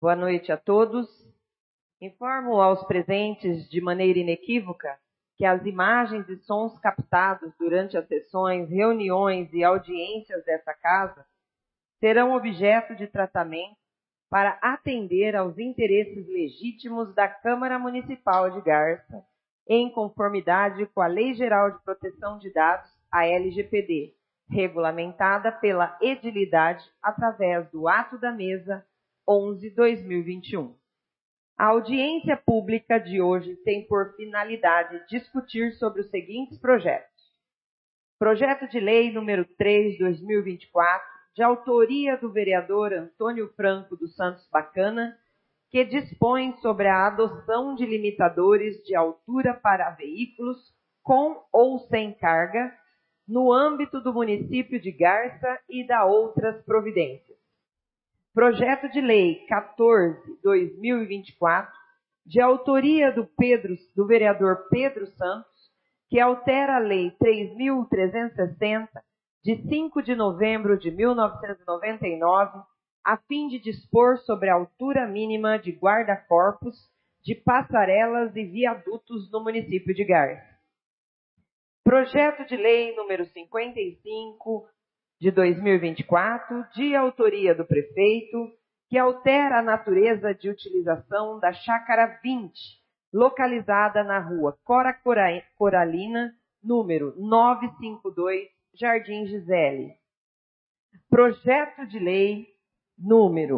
Boa noite a todos. Informo aos presentes de maneira inequívoca que as imagens e sons captados durante as sessões, reuniões e audiências desta casa serão objeto de tratamento para atender aos interesses legítimos da Câmara Municipal de Garça, em conformidade com a Lei Geral de Proteção de Dados, a LGPD, regulamentada pela Edilidade através do ato da mesa 11/2021. A audiência pública de hoje tem por finalidade discutir sobre os seguintes projetos. Projeto de Lei número 3/2024, de autoria do vereador Antônio Franco dos Santos Bacana, que dispõe sobre a adoção de limitadores de altura para veículos com ou sem carga no âmbito do município de Garça e da outras providências. Projeto de Lei 14/2024, de autoria do vereador Pedro Santos, que altera a Lei 3.360, de 5 de novembro de 1999, a fim de dispor sobre a altura mínima de guarda-corpos, de passarelas e viadutos no município de Garça. Projeto de Lei número 55, de 2024, de autoria do prefeito, que altera a natureza de utilização da Chácara 20, localizada na rua Cora Coralina, número 952, Jardim Gisele. Projeto de Lei número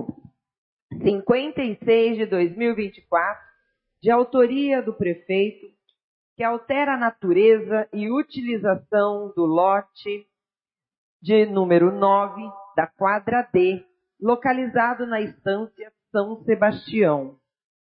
56 de 2024, de autoria do prefeito, que altera a natureza e utilização do lote de número 9 da quadra D, localizado na Estância São Sebastião.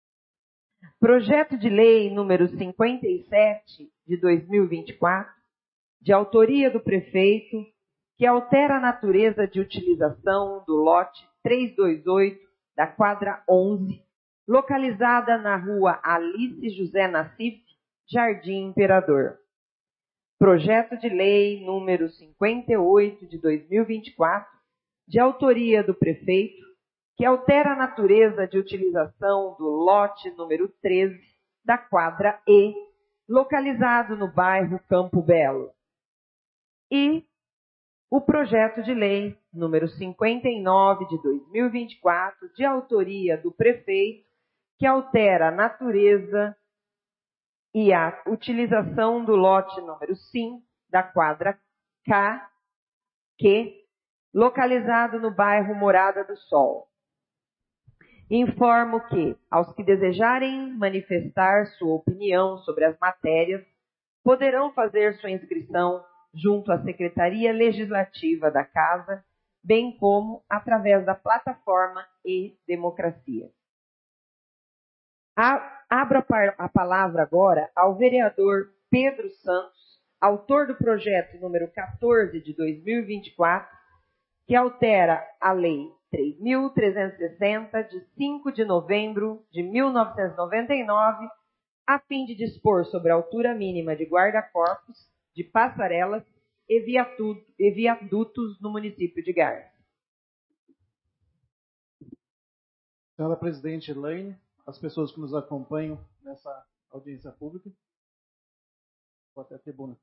Projeto de Lei número 57 de 2024, de autoria do prefeito, que altera a natureza de utilização do lote 328 da quadra 11, localizada na rua Alice José Nassif, Jardim Imperador. Projeto de Lei número 58 de 2024, de autoria do prefeito, que altera a natureza de utilização do lote número 13 da quadra E, localizado no bairro Campo Belo. E o projeto de lei número 59 de 2024, de autoria do prefeito, que altera a natureza e a utilização do lote número 5 da quadra Q, localizado no bairro Morada do Sol. Informo que, aos que desejarem manifestar sua opinião sobre as matérias, poderão fazer sua inscrição junto à Secretaria Legislativa da Casa, bem como através da plataforma e-Democracia. Abro a palavra agora ao vereador Pedro Santos, autor do projeto número 14 de 2024, que altera a Lei 3.360, de 5 de novembro de 1999, a fim de dispor sobre a altura mínima de guarda-corpos, de passarelas e viadutos no município de Garça. Senhora Presidente Elaine, as pessoas que nos acompanham nessa audiência pública, vou até a tribuna.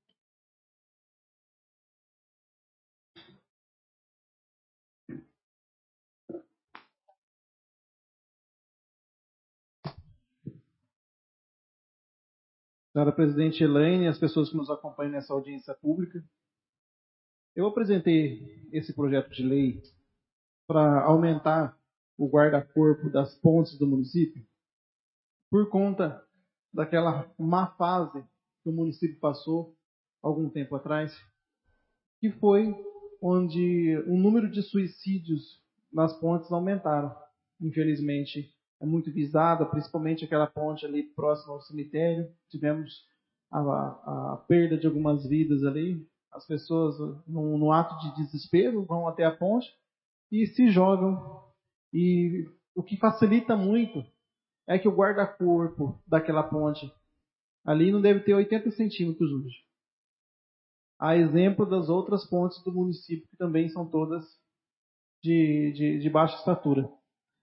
Senhora Presidente Elaine, as pessoas que nos acompanham nessa audiência pública, eu apresentei esse projeto de lei para aumentar o guarda-corpo das pontes do município por conta daquela má fase que o município passou algum tempo atrás, que foi onde o número de suicídios nas pontes aumentaram. Infelizmente, é muito visada, principalmente aquela ponte ali próxima ao cemitério. Tivemos a perda de algumas vidas ali. As pessoas, no ato de desespero, vão até a ponte e se jogam. E o que facilita muito é que o guarda-corpo daquela ponte ali não deve ter 80 centímetros hoje. A exemplo das outras pontes do município, que também são todas de baixa estatura.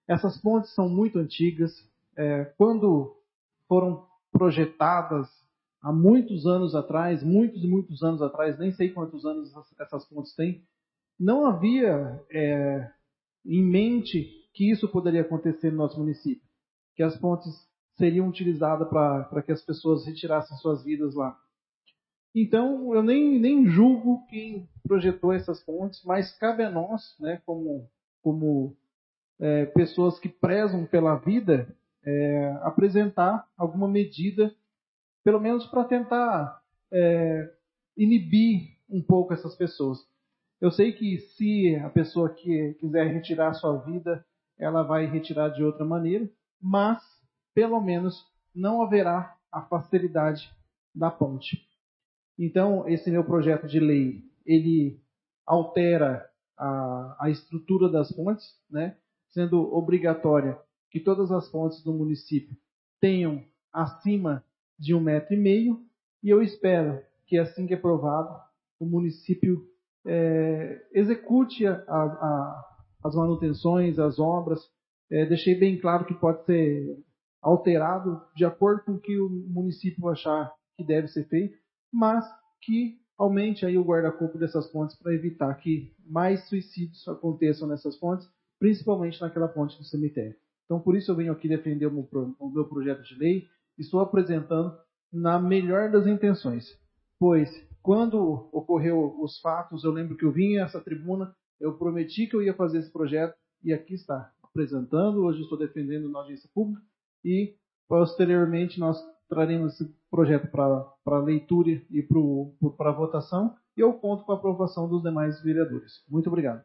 Essas pontes são muito antigas. Quando foram projetadas há muitos anos atrás, muitos e muitos anos atrás, nem sei quantos anos essas pontes têm, não havia em mente que isso poderia acontecer no nosso município, que as pontes seriam utilizadas para que as pessoas retirassem suas vidas lá. Então, eu nem julgo quem projetou essas pontes, mas cabe a nós, né, como pessoas que prezam pela vida, apresentar alguma medida, pelo menos para tentar inibir um pouco essas pessoas. Eu sei que se a pessoa que quiser retirar a sua vida, ela vai retirar de outra maneira, mas pelo menos não haverá a facilidade da ponte. Então, esse meu projeto de lei, ele altera a estrutura das pontes, né? Sendo obrigatória que todas as pontes do município tenham acima de 1,5 metro, e eu espero que assim que aprovado, o município execute as manutenções, as obras. Deixei bem claro que pode ser alterado de acordo com o que o município achar que deve ser feito, mas que aumente aí o guarda-corpo dessas pontes para evitar que mais suicídios aconteçam nessas pontes, principalmente naquela ponte do cemitério. Então, por isso eu venho aqui defender o meu projeto de lei. Estou apresentando na melhor das intenções, pois quando ocorreu os fatos, eu lembro que eu vim a essa tribuna, eu prometi que eu ia fazer esse projeto e aqui está, apresentando. Hoje estou defendendo na audiência pública e posteriormente nós traremos esse projeto para leitura e para votação, e eu conto com a aprovação dos demais vereadores. Muito obrigado.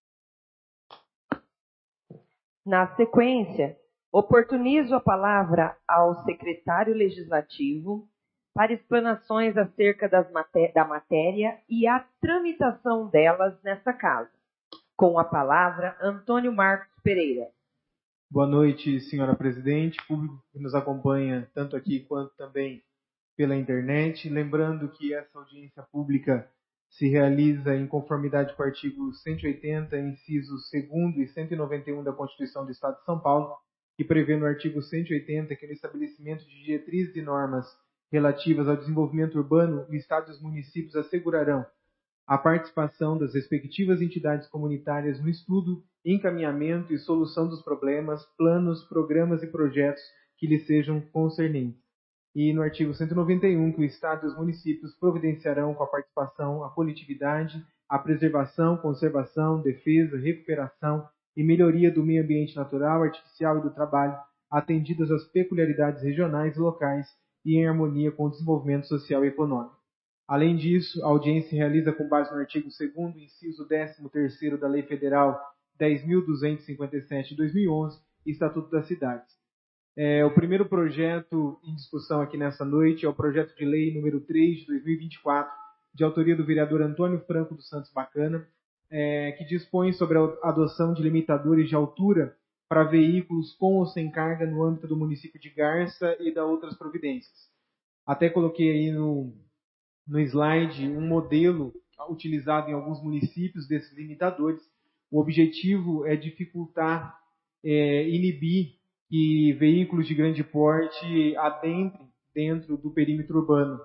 Na sequência, oportunizo a palavra ao secretário legislativo para explanações acerca da matéria e a tramitação delas nesta casa. Com a palavra, Antônio Marcos Pereira. Boa noite, senhora presidente, público que nos acompanha tanto aqui quanto também pela internet. Lembrando que essa audiência pública se realiza em conformidade com o artigo 180, incisos 2º e 191 da Constituição do Estado de São Paulo, que prevê no artigo 180 que no estabelecimento de diretrizes e normas relativas ao desenvolvimento urbano, o Estado e os municípios assegurarão a participação das respectivas entidades comunitárias no estudo, encaminhamento e solução dos problemas, planos, programas e projetos que lhes sejam concernentes. E no artigo 191, que o Estado e os municípios providenciarão com a participação a coletividade, a preservação, conservação, defesa, recuperação e melhoria do meio ambiente natural, artificial e do trabalho, atendidas às peculiaridades regionais e locais e em harmonia com o desenvolvimento social e econômico. Além disso, a audiência se realiza com base no artigo 2º, inciso 13º da Lei Federal 10.257 de 2011 e Estatuto das Cidades. O primeiro projeto em discussão aqui nessa noite é o projeto de lei número 3 de 2024, de autoria do vereador Antônio Franco dos Santos Bacana, que dispõe sobre a adoção de limitadores de altura para veículos com ou sem carga no âmbito do município de Garça e da outras providências. Até coloquei aí no slide um modelo utilizado em alguns municípios desses limitadores. O objetivo é dificultar, inibir que veículos de grande porte adentrem dentro do perímetro urbano.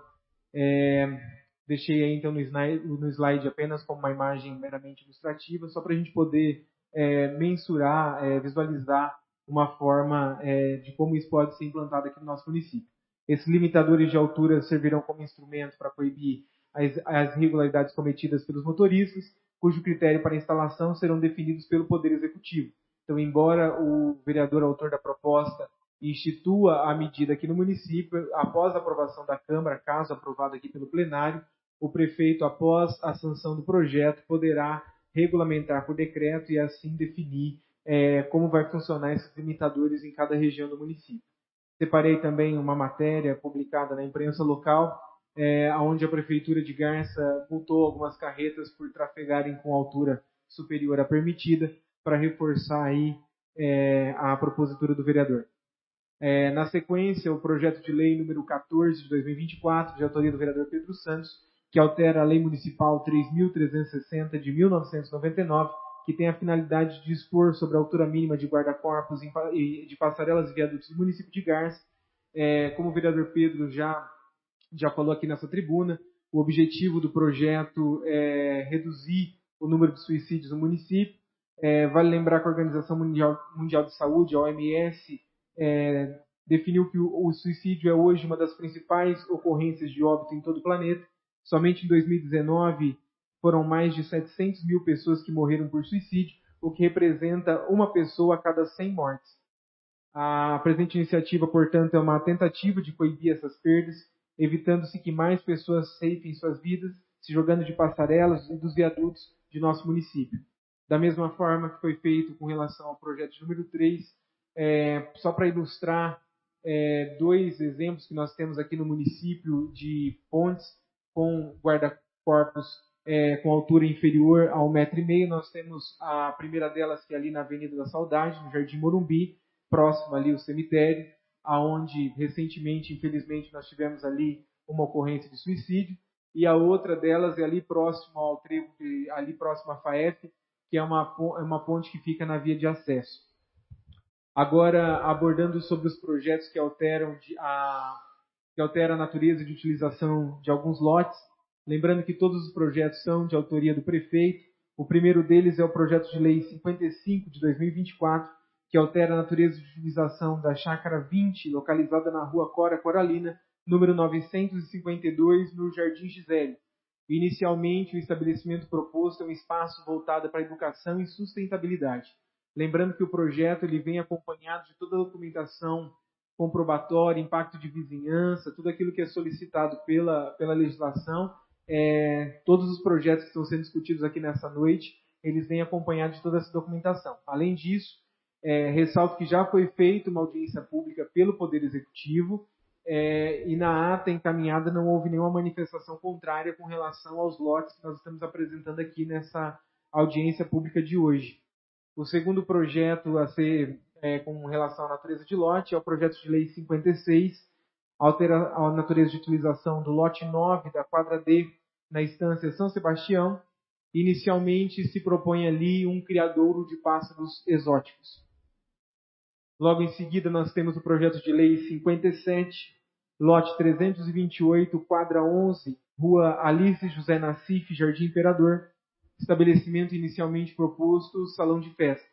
Deixei aí então no slide apenas como uma imagem meramente ilustrativa, só para a gente poder mensurar, visualizar uma forma de como isso pode ser implantado aqui no nosso município. Esses limitadores de altura servirão como instrumento para coibir as irregularidades cometidas pelos motoristas, cujo critério para instalação serão definidos pelo Poder Executivo. Então, embora o vereador autor da proposta institua a medida aqui no município, após a aprovação da Câmara, caso aprovado aqui pelo plenário, o prefeito, após a sanção do projeto, poderá regulamentar por decreto e assim definir como vai funcionar esses limitadores em cada região do município. Separei também uma matéria publicada na imprensa local, onde a Prefeitura de Garça multou algumas carretas por trafegarem com altura superior à permitida, para reforçar aí a propositura do vereador. Na sequência, o projeto de lei número 14 de 2024, de autoria do vereador Pedro Santos, que altera a Lei Municipal 3.360 de 1999, que tem a finalidade de dispor sobre a altura mínima de guarda-corpos e de passarelas e viadutos do município de Garça. Como o vereador Pedro já falou aqui nessa tribuna, o objetivo do projeto é reduzir o número de suicídios no município. Vale lembrar que a Organização Mundial de Saúde, a OMS, definiu que o suicídio é hoje uma das principais ocorrências de óbito em todo o planeta. Somente em 2019 foram mais de 700 mil pessoas que morreram por suicídio, o que representa uma pessoa a cada 100 mortes. A presente iniciativa, portanto, é uma tentativa de coibir essas perdas, evitando-se que mais pessoas ceifem suas vidas, se jogando de passarelas e dos viadutos de nosso município. Da mesma forma que foi feito com relação ao projeto número 3, só para ilustrar 2 exemplos que nós temos aqui no município de pontes com guarda-corpos com altura inferior a 1,5 m, nós temos a primeira delas, que é ali na Avenida da Saudade, no Jardim Morumbi, próximo ali ao cemitério, aonde recentemente, infelizmente, nós tivemos ali uma ocorrência de suicídio, e a outra delas é ali próximo ao trevo, ali próximo à FAEF, que é uma ponte que fica na via de acesso. Agora, abordando sobre os projetos que alteram a natureza de utilização de alguns lotes, lembrando que todos os projetos são de autoria do prefeito. O primeiro deles é o projeto de lei 55 de 2024, que altera a natureza de utilização da Chácara 20, localizada na rua Cora Coralina, número 952, no Jardim Gisele. Inicialmente, o estabelecimento proposto é um espaço voltado para a educação e sustentabilidade. Lembrando que o projeto ele vem acompanhado de toda a documentação comprobatória, impacto de vizinhança, tudo aquilo que é solicitado pela legislação. Todos os projetos que estão sendo discutidos aqui nessa noite, eles vêm acompanhados de toda essa documentação. Além disso, ressalto que já foi feita uma audiência pública pelo Poder Executivo e na ata encaminhada não houve nenhuma manifestação contrária com relação aos lotes que nós estamos apresentando aqui nessa audiência pública de hoje. O segundo projeto a ser com relação à natureza de lote é o projeto de lei 56, altera a natureza de utilização do lote 9 da quadra D na estância São Sebastião. Inicialmente se propõe ali um criadouro de pássaros exóticos. Logo em seguida nós temos o projeto de lei 57, lote 328, quadra 11, rua Alice José Nassif, Jardim Imperador. Estabelecimento inicialmente proposto, salão de festa.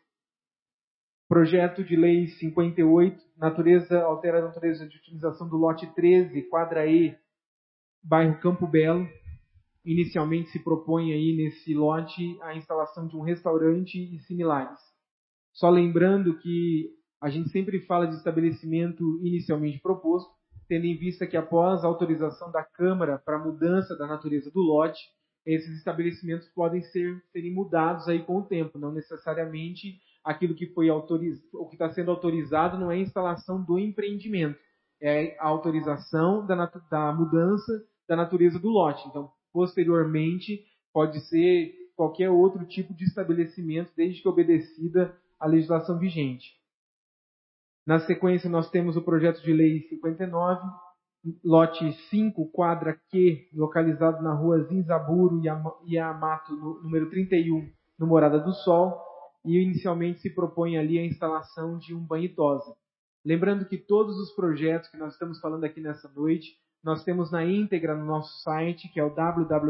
Projeto de lei 58, altera a natureza de utilização do lote 13, quadra E, bairro Campo Belo. Inicialmente se propõe aí nesse lote a instalação de um restaurante e similares. Só lembrando que a gente sempre fala de estabelecimento inicialmente proposto, tendo em vista que após a autorização da Câmara para a mudança da natureza do lote, esses estabelecimentos podem serem mudados aí com o tempo, não necessariamente aquilo que foi o que está sendo autorizado não é a instalação do empreendimento, é a autorização da mudança da natureza do lote. Então, posteriormente, pode ser qualquer outro tipo de estabelecimento, desde que obedecida a legislação vigente. Na sequência, nós temos o projeto de lei 59, lote 5, quadra Q, localizado na rua Zinzaburo e Amato, número 31, no Morada do Sol, e inicialmente se propõe ali a instalação de um banho e tosa. Lembrando que todos os projetos que nós estamos falando aqui nessa noite, nós temos na íntegra no nosso site, que é o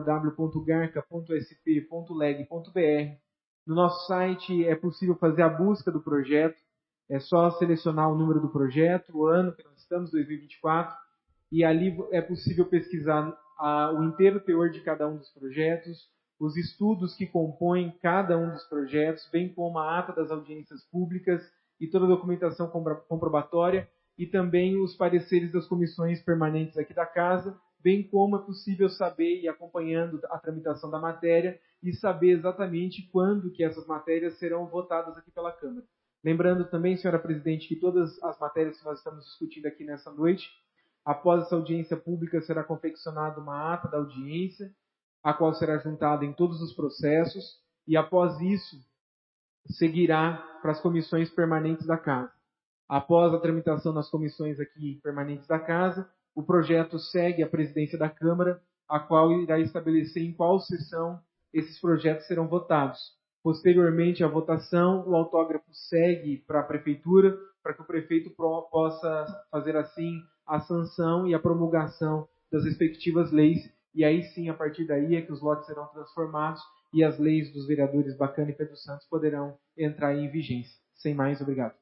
www.garca.sp.leg.br. No nosso site é possível fazer a busca do projeto, é só selecionar o número do projeto, o ano que nós estamos, 2024, e ali é possível pesquisar o inteiro teor de cada um dos projetos, os estudos que compõem cada um dos projetos, bem como a ata das audiências públicas e toda a documentação comprobatória, e também os pareceres das comissões permanentes aqui da Casa, bem como é possível saber, e acompanhando a tramitação da matéria, e saber exatamente quando que essas matérias serão votadas aqui pela Câmara. Lembrando também, senhora presidente, que todas as matérias que nós estamos discutindo aqui nessa noite, após essa audiência pública, será confeccionada uma ata da audiência, a qual será juntada em todos os processos, e após isso, seguirá para as comissões permanentes da Casa. Após a tramitação nas comissões aqui permanentes da Casa, o projeto segue à presidência da Câmara, a qual irá estabelecer em qual sessão esses projetos serão votados. Posteriormente à votação, o autógrafo segue para a prefeitura, para que o prefeito possa fazer assim a sanção e a promulgação das respectivas leis. E aí sim, a partir daí é que os lotes serão transformados e as leis dos vereadores Bacana e Pedro Santos poderão entrar em vigência. Sem mais, obrigado.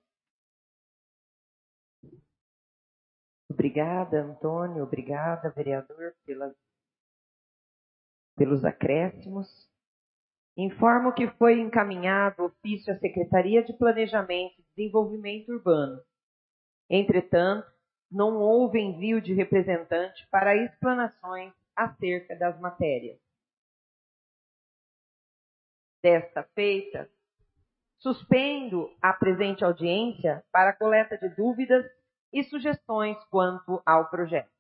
Obrigada, Antônio. Obrigada, vereador, pelos acréscimos. Informo que foi encaminhado ofício à Secretaria de Planejamento e Desenvolvimento Urbano. Entretanto, não houve envio de representante para explanações acerca das matérias. Desta feita, suspendo a presente audiência para a coleta de dúvidas e sugestões quanto ao projeto.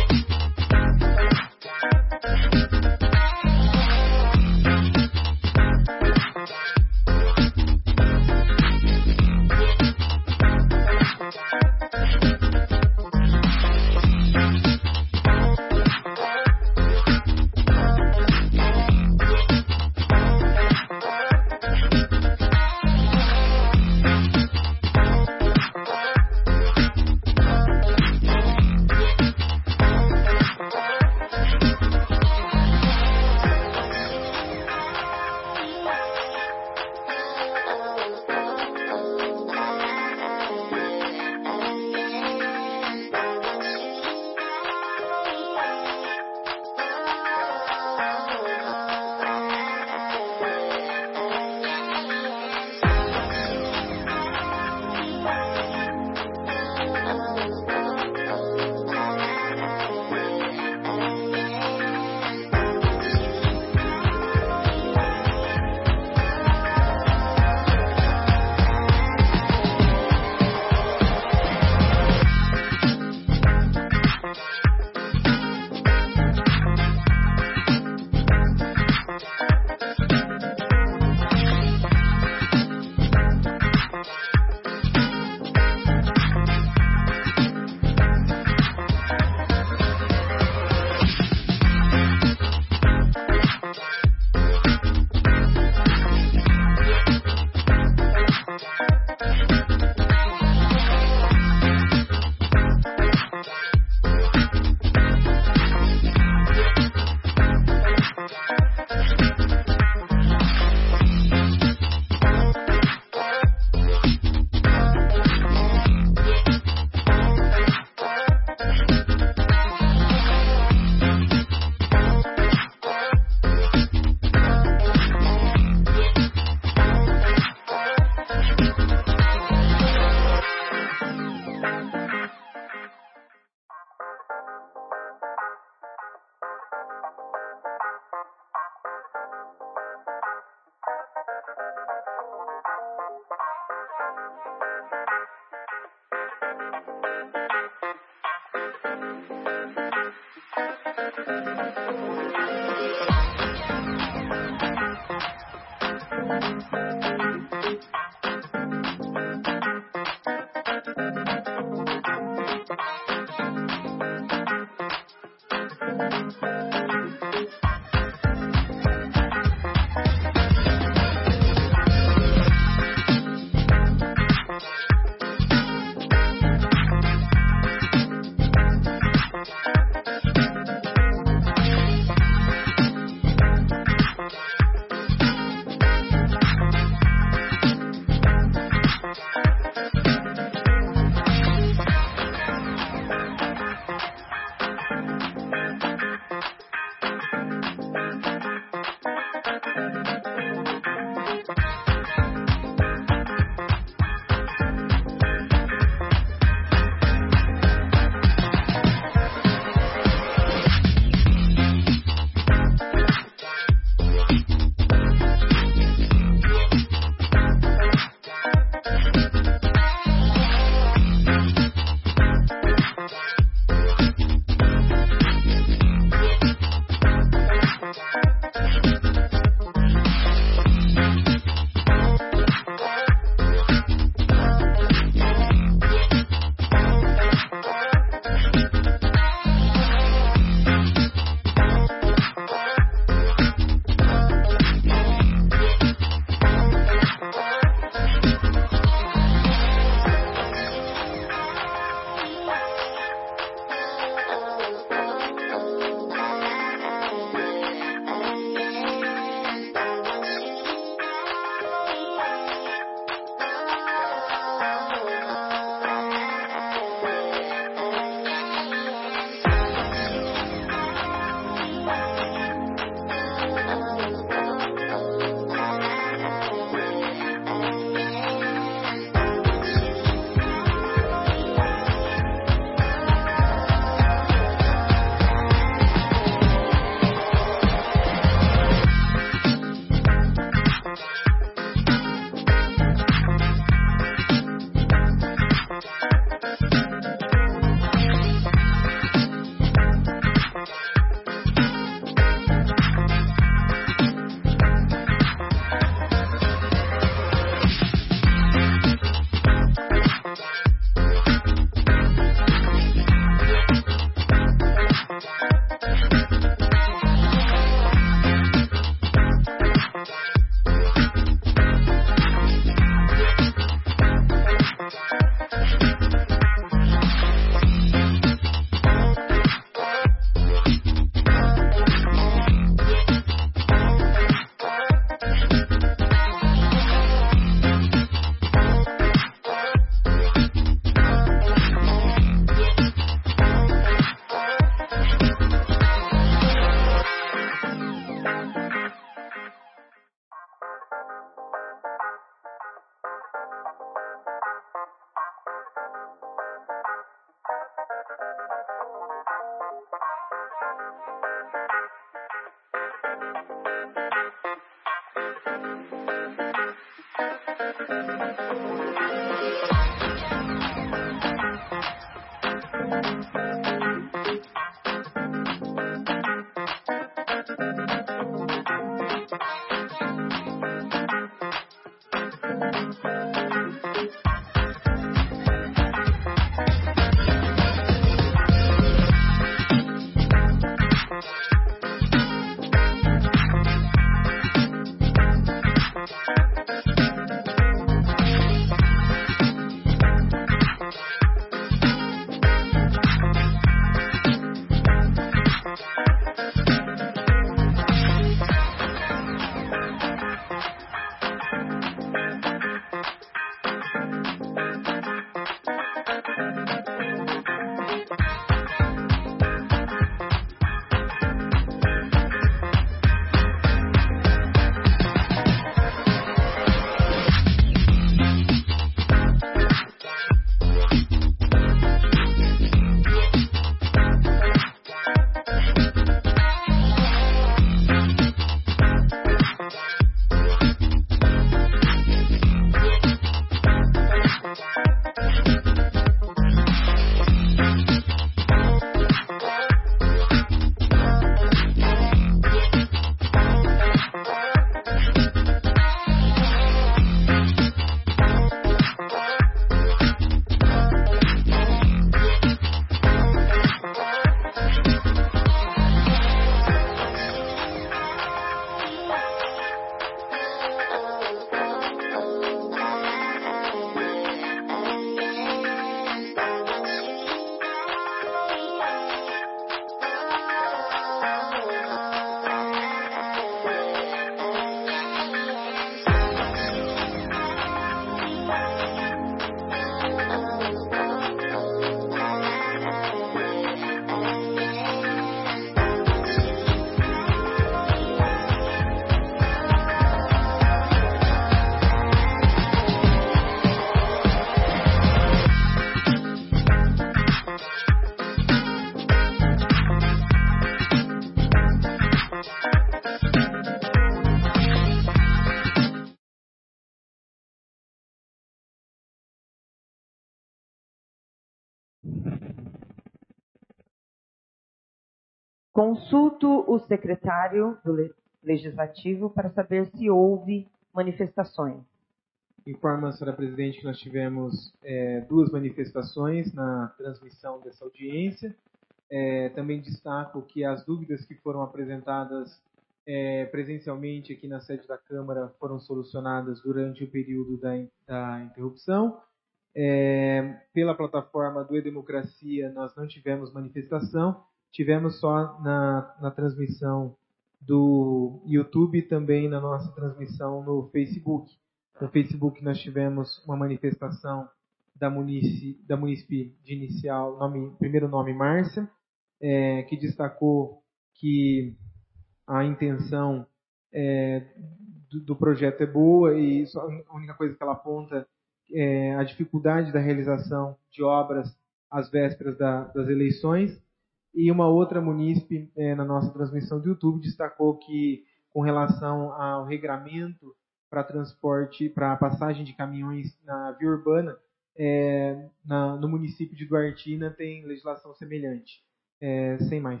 Consulto o secretário do Legislativo para saber se houve manifestações. Informo a senhora presidente que nós tivemos 2 manifestações na transmissão dessa audiência. Também destaco que as dúvidas que foram apresentadas presencialmente aqui na sede da Câmara foram solucionadas durante o período da interrupção. Pela plataforma do E-Democracia, nós não tivemos manifestação, tivemos só na transmissão do YouTube e também na nossa transmissão no Facebook. No Facebook nós tivemos uma manifestação da munícipe de inicial, primeiro nome Márcia, que destacou que a intenção do projeto é boa e a única coisa que ela aponta é a dificuldade da realização de obras às vésperas das eleições. E uma outra munícipe, na nossa transmissão do YouTube, destacou que, com relação ao regramento para transporte, para passagem de caminhões na via urbana, no município de Duartina tem legislação semelhante. Sem mais.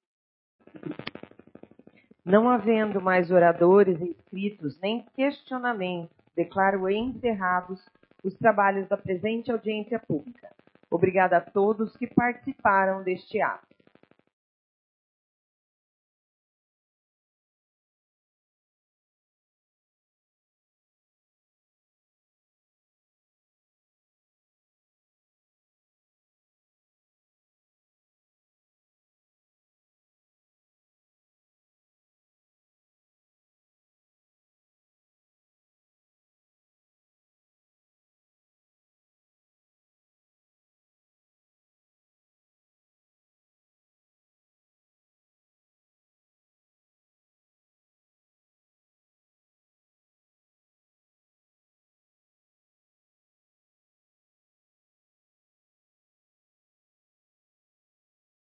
Não havendo mais oradores inscritos nem questionamentos, declaro encerrados os trabalhos da presente audiência pública. Obrigada a todos que participaram deste ato.